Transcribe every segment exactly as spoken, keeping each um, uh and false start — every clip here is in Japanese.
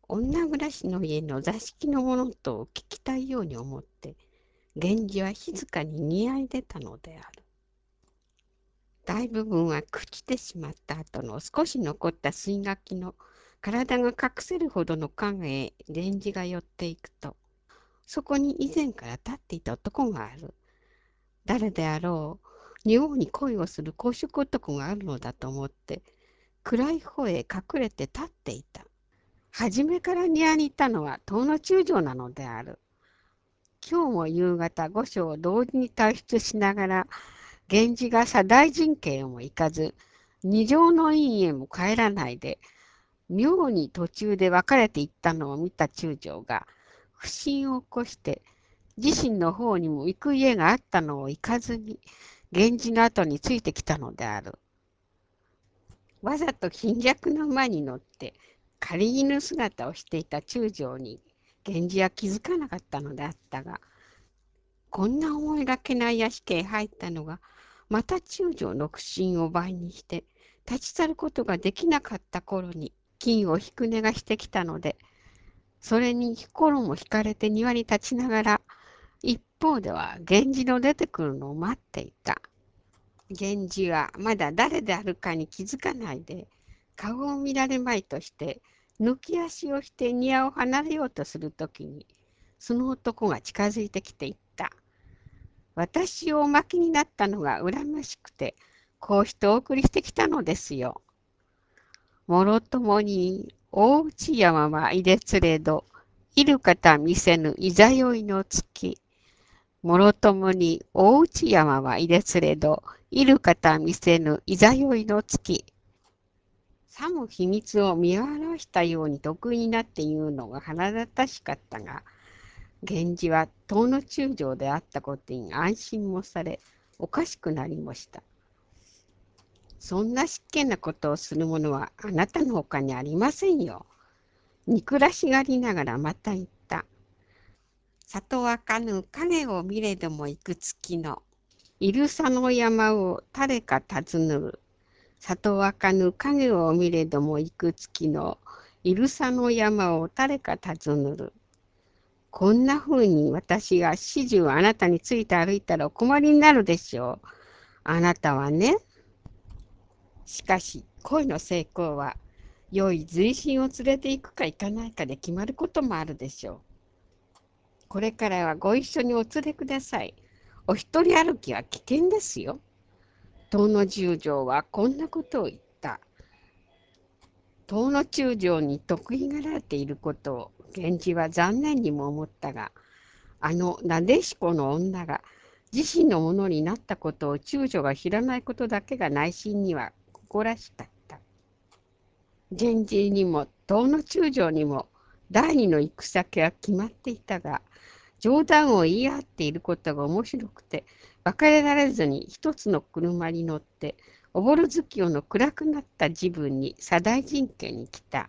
女暮らしの家の座敷のものと聞きたいように思って、源氏は静かに似合い出たのである。大部分は朽ちてしまった後の少し残った新垣の体が隠せるほどの影へ源氏が寄っていくと、そこに以前から立っていた男がある。誰であろう、妙に恋をする公職男があるのだと思って、暗い方へ隠れて立っていた。初めから庭にいたのは遠野中将なのである。今日も夕方御所を同時に退出しながら、源氏が左大臣家へも行かず、二条の院へも帰らないで、妙に途中で別れていったのを見た中将が、不審を起こして、自身の方にも行く家があったのを行かずに、源氏の後についてきたのである。わざと貧弱な馬に乗って、狩り犬姿をしていた中将に、源氏は気づかなかったのであったが、こんな思いがけない屋敷へ入ったのが、また中将の苦心を倍にして、立ち去ることができなかった頃に、金を引く値がしてきたので、それに心も惹かれて庭に立ちながら、一方では源氏の出てくるのを待っていた。源氏はまだ誰であるかに気づかないで、顔を見られまいとして、抜き足をして庭を離れようとするときに、その男が近づいてきて言った。私をおまきになったのが恨ましくて、こうしてお送りしてきたのですよ。もろともに大内山は入れつれど、いる方見せぬいざよいの月。もろともに大内山は入れつれど、いる方見せぬいざよいの月。さも秘密を見表したように得意になって言うのが腹立たしかったが、源氏は遠野中将であったことに安心もされ、おかしくなりました。そんな失敬なことをする者はあなたの他にありませんよ。憎らしがりながらまた言った。里わかぬ影を見れども行く月の、いるさの山を誰か尋ぬる。里わかぬ影を見れども行く月の、いるさの山を誰か尋ぬる。こんな風に私が始終あなたについて歩いたらお困りになるでしょう。あなたはね。しかし恋の成功は良い随心を連れて行くか行かないかで決まることもあるでしょう。これからはご一緒にお連れください。お一人歩きは危険ですよ。遠野十条はこんなことを言った。遠野中将に得意がられていることを源氏は残念にも思ったが、あのなでしこの女が自身のものになったことを中将が知らないことだけが内心には誇らしかった。源氏にも遠野中将にも第二の行く先は決まっていたが、冗談を言い合っていることが面白くて、別れられずに一つの車に乗って、おぼろ月夜の暗くなった自分に左大臣家に来た。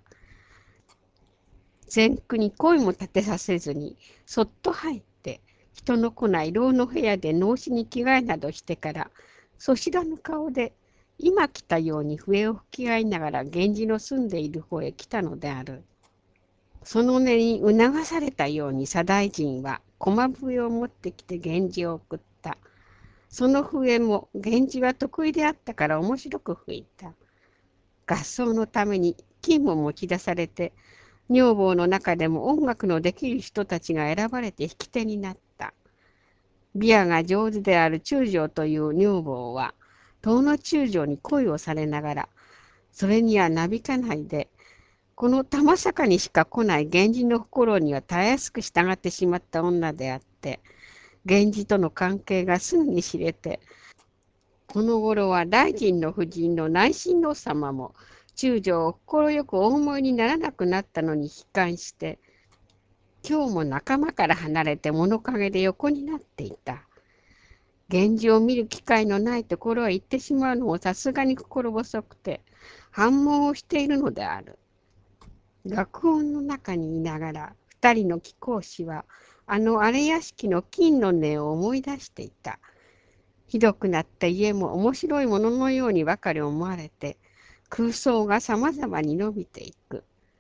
前句に声も立てさせずに、そっと入って、人の来ない牢の部屋で脳死に着替えなどしてから、そしらぬ顔で、今来たように笛を吹き合いながら源氏の住んでいる方へ来たのである。その根に促されたように左大臣は駒笛を持ってきて源氏を送った。その笛も源氏は得意であったから面白く吹いた。合奏のために金も持ち出されて、女房の中でも音楽のできる人たちが選ばれて引き手になった。琵琶が上手である中将という女房は、遠野中将に恋をされながら、それにはなびかないで、この玉坂にしか来ない源氏の心にはたやすく従ってしまった女であって、源氏との関係がすぐに知れて、この頃は大臣の夫人の内親王様も中将を快くお思いにならなくなったのに悲観して、今日も仲間から離れて物陰で横になっていた。源氏を見る機会のないところへ行ってしまうのもさすがに心細くて、反問をしているのである。学音の中にいながら、二人の貴公子は、あの荒れ屋敷の金の音を思い出していた。ひどくなった家も面白いもののようにばかり思われて、空想がさまざまに伸びていく。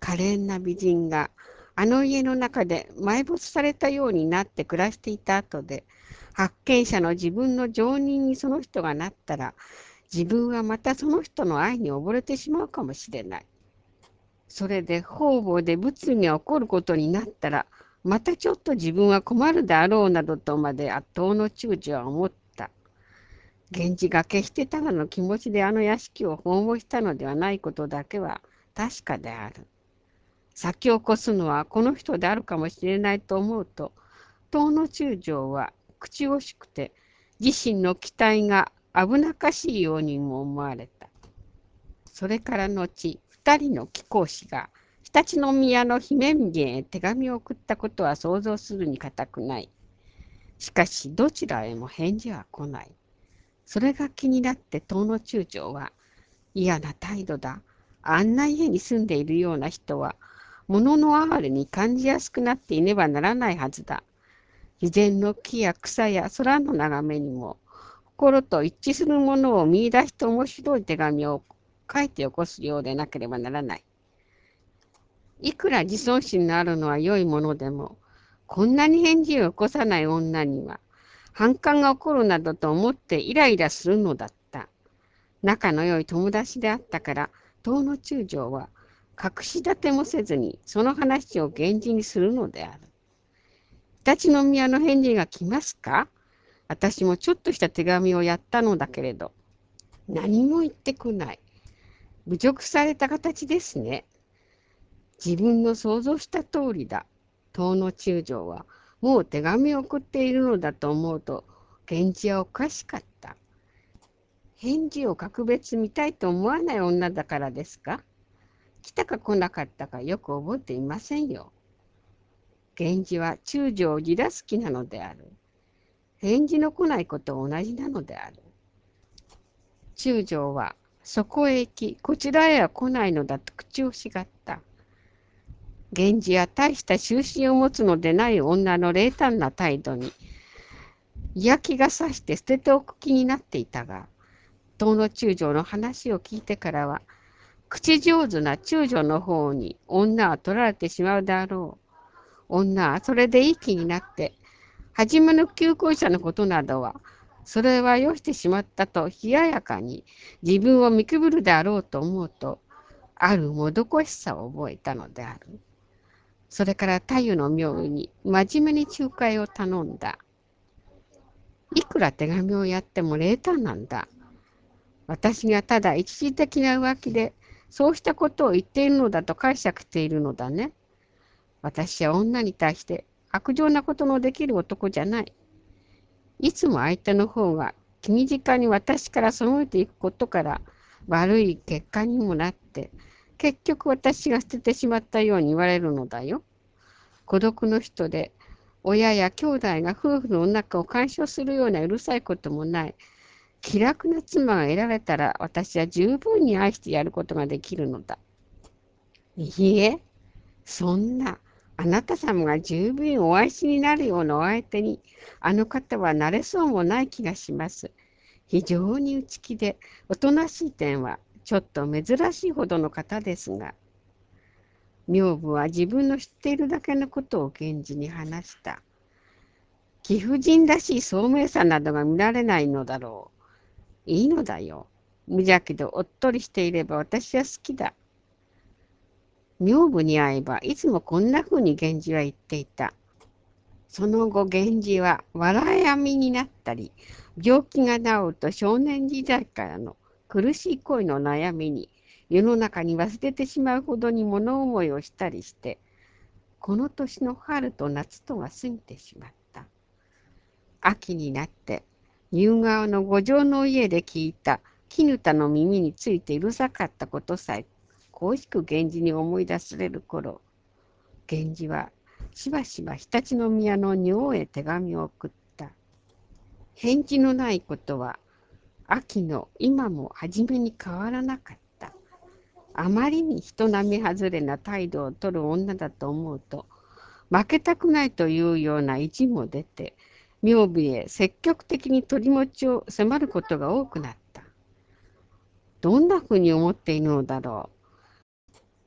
可憐な美人があの家の中で埋没されたようになって暮らしていた後で、発見者の自分の情人にその人がなったら、自分はまたその人の愛に溺れてしまうかもしれない。それで方々で物議が起こることになったら、またちょっと自分は困るであろうなどとまで圧倒の中尉は思った。源氏が決してただの気持ちであの屋敷を訪問したのではないことだけは確かである。先を越すのはこの人であるかもしれないと思うと、東の中将は口惜しくて、自身の期待が危なっかしいようにも思われた。それから後、二人の貴公子が常陸宮の姫君へ手紙を送ったことは想像するに難くない。しかしどちらへも返事は来ない。それが気になって東の中将は、嫌な態度だ。あんな家に住んでいるような人は、物の哀れに感じやすくなっていねばならないはずだ。自然の木や草や空の眺めにも、心と一致するものを見出して面白い手紙を書いてよこすようでなければならない。いくら自尊心のあるのは良いものでも、こんなに返事をよこさない女には、反感が起こるなどと思ってイライラするのだった。仲の良い友達であったから、東の中将は隠し立てもせずにその話を源氏にするのである。常陸宮の返事が来ますか？私もちょっとした手紙をやったのだけれど、何も言ってこない。侮辱された形ですね。自分の想像した通りだ。東の中将はもう手紙を送っているのだと思うと、源氏はおかしかった。返事を格別見たいと思わない女だからですか？来たか来なかったかよく覚えていませんよ。源氏は中将をじらす気なのである。返事の来ないことと同じなのである。中将はそこへ行き、こちらへは来ないのだと口をしがった。源氏は大した修身を持つのでない女の冷淡な態度に嫌気がさして捨てておく気になっていたが、東の中将の話を聞いてからは、口上手な中将の方に女は取られてしまうであろう。女はそれでいい気になって、初めの求婚者のことなどは、それはよしてしまったと冷ややかに自分を見くぶるであろうと思うと、あるもどかしさを覚えたのである。それから太夫の妙に真面目に仲介を頼んだ。いくら手紙をやっても冷淡なんだ。私がただ一時的な浮気で、そうしたことを言っているのだと解釈しているのだね。私は女に対して悪情なことのできる男じゃない。いつも相手の方が気短に私から背いていくことから悪い結果にもなって、結局私が捨ててしまったように言われるのだよ。孤独の人で、親や兄弟が夫婦の仲を干渉するようなうるさいこともない。気楽な妻が得られたら私は十分に愛してやることができるのだ。いいえ、そんな、あなた様が十分お愛しになるようなお相手に、あの方はなれそうもない気がします。非常に内気で、おとなしい点は、ちょっと珍しいほどの方ですが、女房は自分の知っているだけのことを源氏に話した。貴婦人らしい聡明さなどが見られないのだろう。いいのだよ。無邪気でおっとりしていれば私は好きだ。女房に会えばいつもこんな風に源氏は言っていた。その後源氏は笑い網になったり、病気が治ると少年時代からの苦しい恋の悩みに世の中に忘れてしまうほどに物思いをしたりして、この年の春と夏とが過ぎてしまった。秋になって夕顔の五条の家で聞いた絹田の耳についてうるさかったことさえこしく源氏に思い出される頃、源氏はしばしば常陸宮の女王へ手紙を送った。返事のないことは秋の今も初めに変わらなかった。あまりに人並み外れな態度をとる女だと思うと、負けたくないというような意地も出て、妙美へ積極的に取り持ちを迫ることが多くなった。どんなふうに思っているのだろう。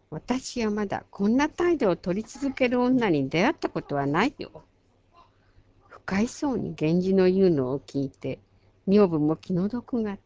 私はまだこんな態度を取り続ける女に出会ったことはないよ。不快そうに源氏の言うのを聞いて、女房も気の毒があった。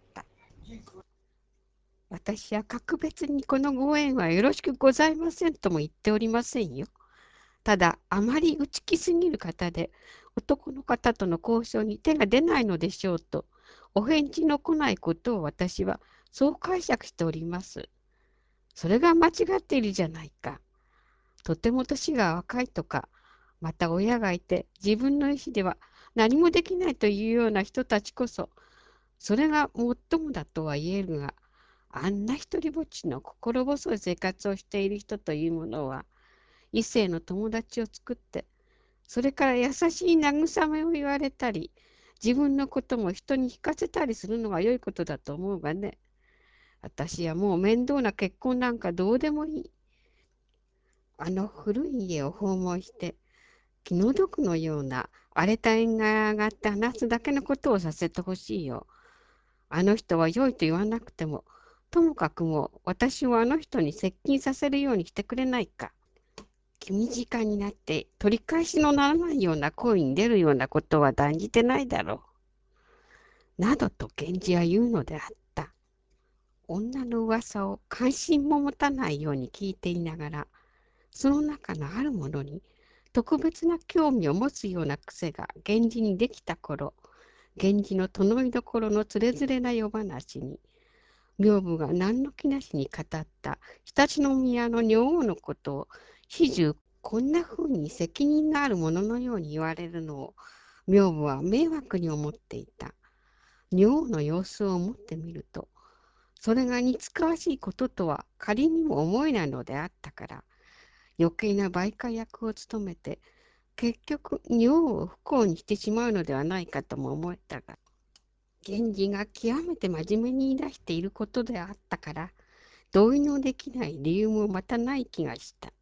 私は格別にこのご縁はよろしくございませんとも言っておりませんよ。ただ、あまり内気すぎる方で、男の方との交渉に手が出ないのでしょうと、お返事の来ないことを私はそう解釈しております。それが間違っているじゃないか。とても年が若いとか、また親がいて自分の意思では何もできないというような人たちこそ、それが最もだとは言えるが、あんな一人ぼっちの心細い生活をしている人というものは、異性の友達を作って、それから優しい慰めを言われたり、自分のことも人に聞かせたりするのが良いことだと思うがね。私はもう面倒な結婚なんかどうでもいい。あの古い家を訪問して、気の毒のような荒れた縁が上がって話すだけのことをさせてほしいよ。あの人は良いと言わなくても、ともかくもう私をあの人に接近させるようにしてくれないか。気短になって取り返しのならないような行為に出るようなことは断じてないだろう。などと源氏は言うのであった。女の噂を関心も持たないように聞いていながら、その中のあるものに特別な興味を持つような癖が源氏にできた頃、源氏の殿いどころのつれづれな夜話に、女房が何の気なしに語った常陸宮の女王のことを始終こんなふうに責任があるもののように言われるのを女房は迷惑に思っていた。女王の様子を思ってみると、それが似つかわしいこととは仮にも思えないのであったから、余計な媒介役を務めて、結局女王を不幸にしてしまうのではないかとも思えたが、源氏が極めて真面目に言い出していることであったから、同意のできない理由もまたない気がした。